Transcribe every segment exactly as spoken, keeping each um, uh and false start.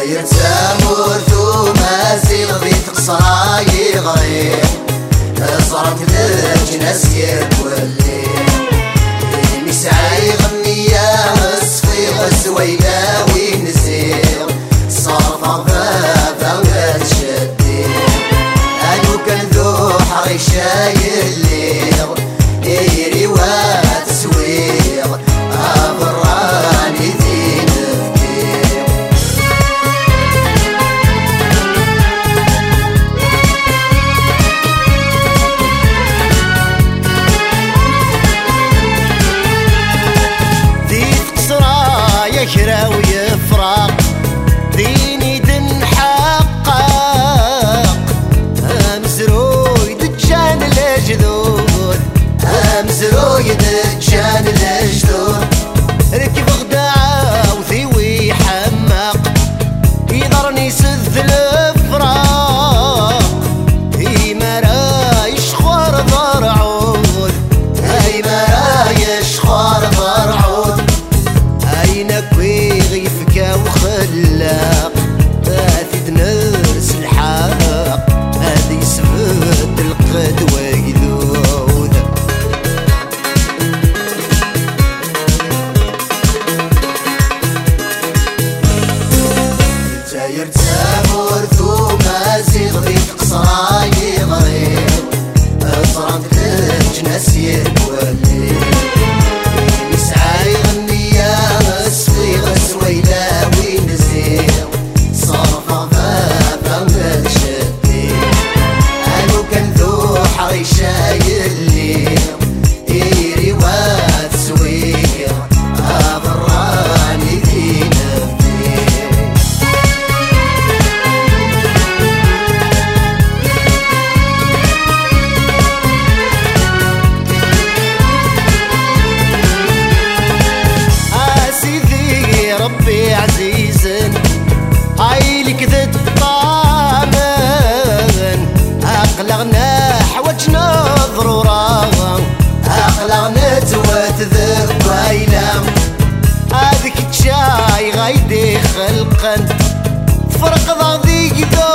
الجزائر تامورت ومازيغ ذي تقصرا يغريب صرمت ذج ناس يكولي مسعى يغني يا الصفيغ الزويلة وين نزيغ صرفة بابا ولا تشدي أنو كان ذو حريشة يليغ يري واتسويغ أبراني ذي نفكيغ ذي تقصرا يكرا ويفرق ديني دنحقق أمزروي دجان الأجذود أمزروي دجان الأجذود ركب غداع وثيوي حمق يضرني سذ الفراق هي مرايش خوار ضرعود هاي مرايش خوار ضرعود أين كويغ يفكا وخلاق هاثي تنرس الحاق هذي سفد القد ويذود الجزائر تامورت ومازيغ ذي تقصرا يغريب صرمت ذج ناس يكولي مسعى يغني يا الصفيغ الزويلة وين نزيغ صرفة بابا ولا تشدي أنو كان ذو حريشة يليغ يري واتسويغ أبراني ذي نفكيغ سيدي ربي عزيز عيلك ذا الطامن أقلغنا حوجنا ضرورا أقلغنا توات ذكويلة هذيك تشاي غايدي خلقا فرق ضغذيك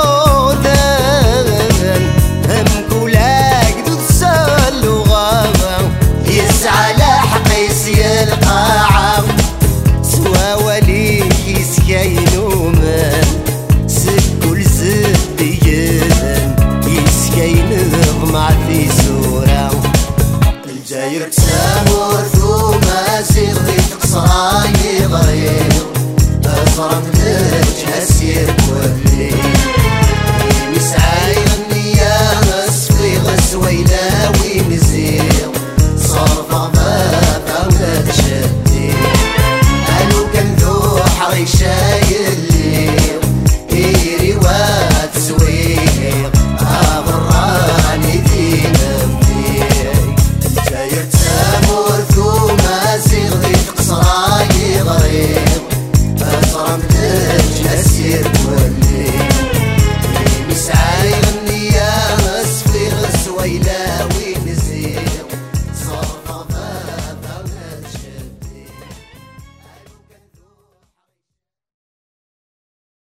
ذودن هم كولاك ذو تسالو غابا يسعى لحقيس القاعة سوا وليك يسكينو من سكل زديدن يسكين ضمع في سورة الجزائر تامورت ومازيغ ذي تقصرا يغريب صرمت ذج ناس يكولي